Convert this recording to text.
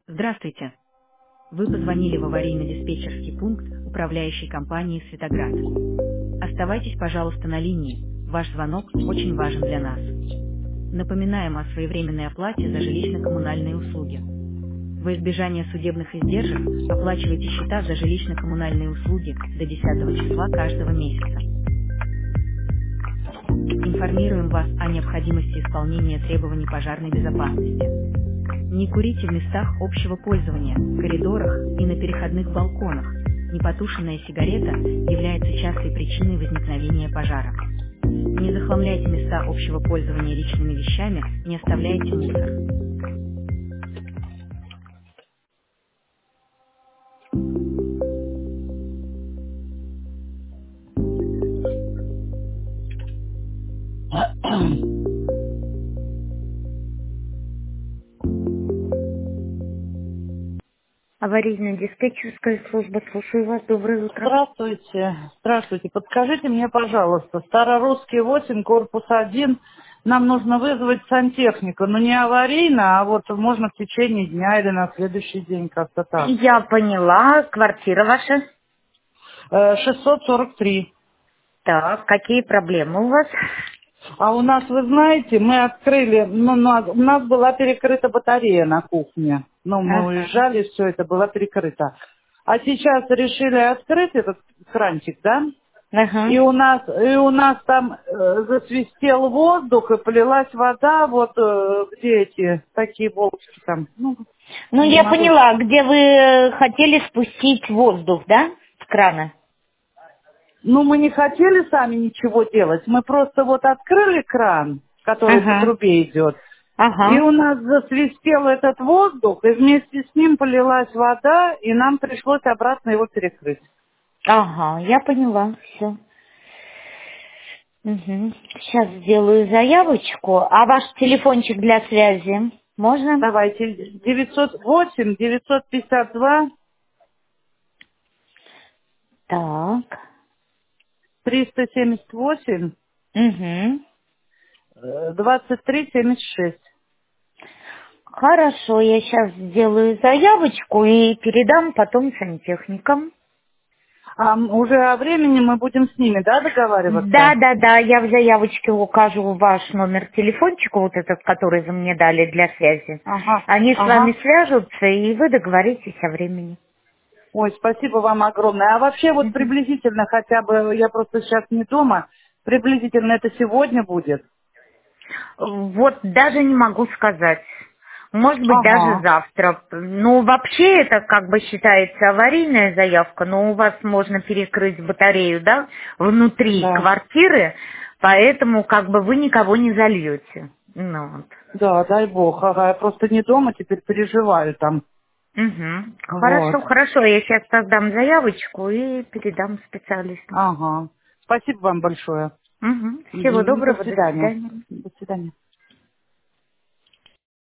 Здравствуйте. Вы позвонили в аварийно-диспетчерский пункт управляющей компании «Светоград». Оставайтесь, пожалуйста, на линии. Ваш звонок очень важен для нас. Напоминаем о своевременной оплате за жилищно-коммунальные услуги. Во избежание судебных издержек оплачивайте счета за жилищно-коммунальные услуги до 10 числа каждого месяца. Информируем вас о необходимости исполнения требований пожарной безопасности. Не курите в местах общего пользования, коридорах и на переходных балконах. Непотушенная сигарета является частой причиной возникновения пожара. Не захламляйте места общего пользования личными вещами, не оставляйте мусор. Аварийно-диспетчерская служба, слушаю вас, доброе утро. Здравствуйте. Здравствуйте. Подскажите мне, пожалуйста, Старорусский 8, корпус 1. Нам нужно вызвать сантехника. Но не аварийно, а вот можно в течение дня или на следующий день, как-то так. Я поняла, квартира ваша. 643. Так, какие проблемы у вас? А у нас, вы знаете, мы открыли, у нас была перекрыта батарея на кухне. Мы Ага. уезжали, все это было перекрыто. А сейчас решили открыть этот кранчик, да? И Ага. у нас там засвистел воздух и полилась вода, где эти такие болтики там. Ну, Не я могу. поняла, где вы хотели спустить воздух, да, с крана? Мы не хотели сами ничего делать, мы просто открыли кран, который по Ага. трубе идет, и Ага. у нас засвистел этот воздух, и вместе с ним полилась вода, и нам пришлось обратно его перекрыть. Ага, я поняла, все. Угу. Сейчас сделаю заявочку. А ваш телефончик для связи можно? Давайте, 908, 952, Так. 378, Угу. 2376. Хорошо, я сейчас сделаю заявочку и передам потом сантехникам. Уже о времени мы будем с ними, да, Да, договариваться? да, да, я в заявочке укажу ваш номер телефончика, вот этот, который вы мне дали для связи. Ага, Они с вами ага. свяжутся, и вы договоритесь о времени. Ой, спасибо вам огромное. А вообще приблизительно хотя бы, я просто сейчас не дома, приблизительно это сегодня будет? Вот даже не могу сказать. Может быть, даже Ага, завтра. Ну, вообще это как бы считается аварийная заявка, но у вас можно перекрыть батарею, да, внутри да. квартиры, поэтому как бы вы никого не зальете. Ну, вот. Да, дай бог. Ага, я просто не дома, теперь переживаю там. Угу. Вот. Хорошо, хорошо, я сейчас создам заявочку и передам специалистам. Ага. Спасибо вам большое. Угу. Всего Мгм. До доброго, до свидания. свидания. До свидания.